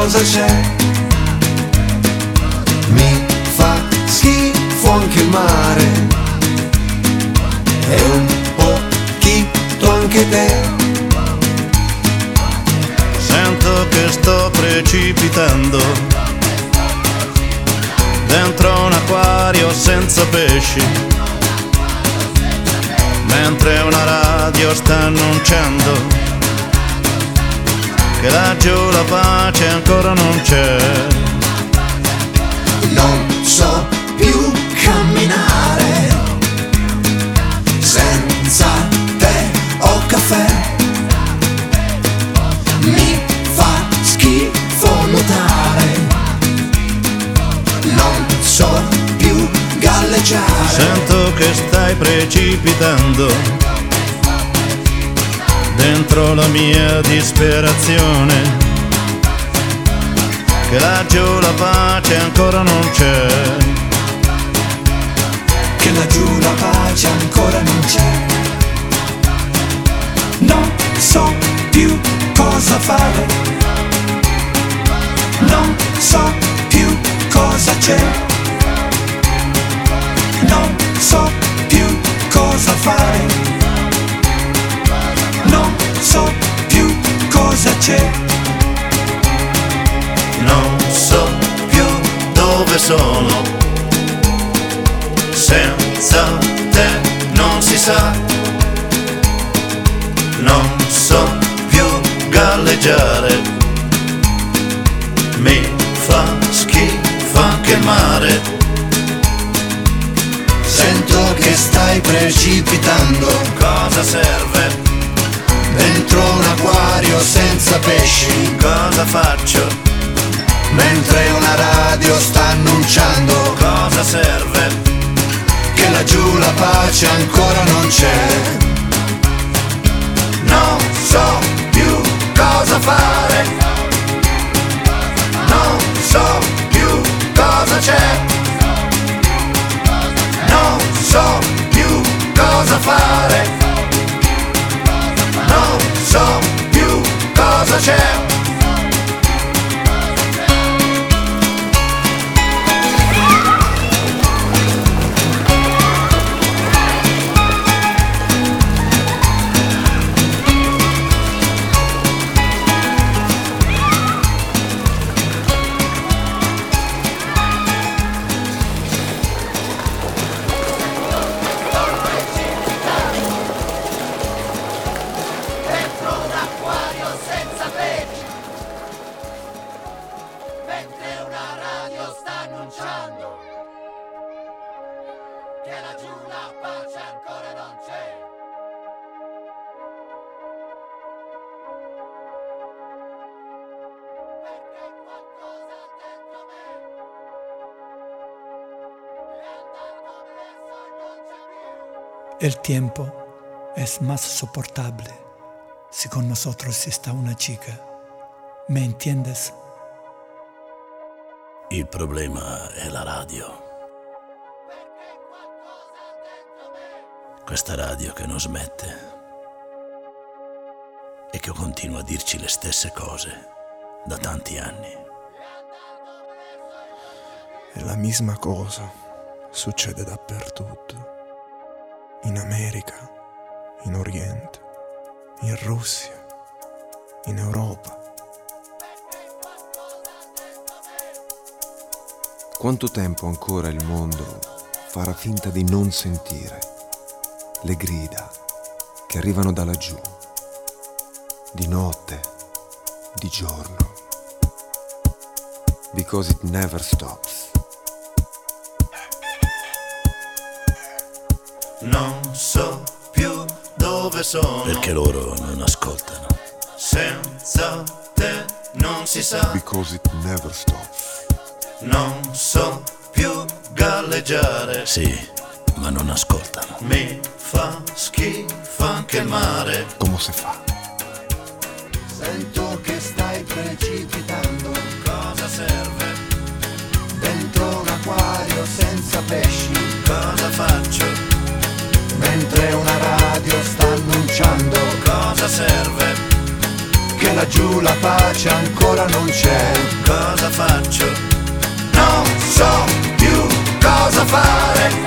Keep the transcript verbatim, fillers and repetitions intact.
cosa c'è? Mi fa schifo anche il mare e un pochino anche te. Sento che sto precipitando dentro un acquario senza pesci, mentre una radio sta annunciando che laggiù la pace ancora non c'è. Non so più camminare senza tè o caffè. Mi fa schifo nuotare, non so più galleggiare. Sento che stai precipitando dentro la mia disperazione, che laggiù la pace ancora non c'è. Che laggiù la pace ancora non c'è. Non so più cosa fare, non so più cosa c'è, non so più cosa fare, non so più cosa c'è, non so più dove sono, senza te non si sa, non so più galleggiare, mi fa schifo anche il mare. Sento che stai precipitando, Cosa serve? dentro un acquario senza pesci, Cosa faccio? mentre una radio sta annunciando Cosa serve? che laggiù la pace ancora non c'è. Non so più cosa fare, non so più cosa c'è, non so più cosa fare, non so più cosa c'è. El tiempo es más soportable si con nosotros está una chica. ¿Me entiendes? Il problema è la radio. Questa radio che non smette e che continua a dirci le stesse cose da tanti anni. E la misma cosa succede dappertutto. In America, in Oriente, in Russia, in Europa. Quanto tempo ancora il mondo farà finta di non sentire le grida che arrivano da laggiù, di notte, di giorno? Because it never stops. Non so più dove sono, Perché loro non ascoltano. senza te non si sa, Because it never stops. non so più galleggiare, Sì, ma non ascoltano. mi fa schifo anche il mare. Come si fa? Sento che stai precipitando, Cosa serve? dentro un acquario senza pesci, Cosa faccio? mentre una radio sta annunciando Cosa serve? che laggiù la pace ancora non c'è. Cosa faccio? Non so più cosa fare.